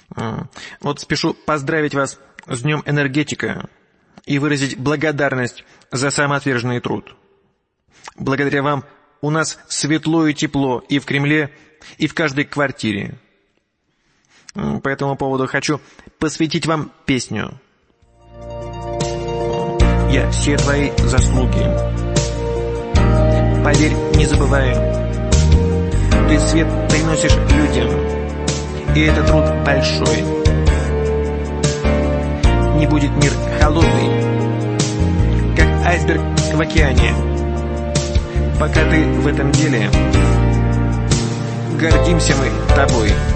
Вот спешу поздравить вас с Днем энергетика и выразить благодарность за самоотверженный труд. Благодаря вам у нас светло и тепло и в Кремле, и в каждой квартире. По этому поводу хочу посвятить вам песню. Я все твои заслуги, поверь, не забываю. Ты свет приносишь людям, и это труд большой. Не будет мир холодный, как айсберг в океане. Пока ты в этом деле, гордимся мы тобой.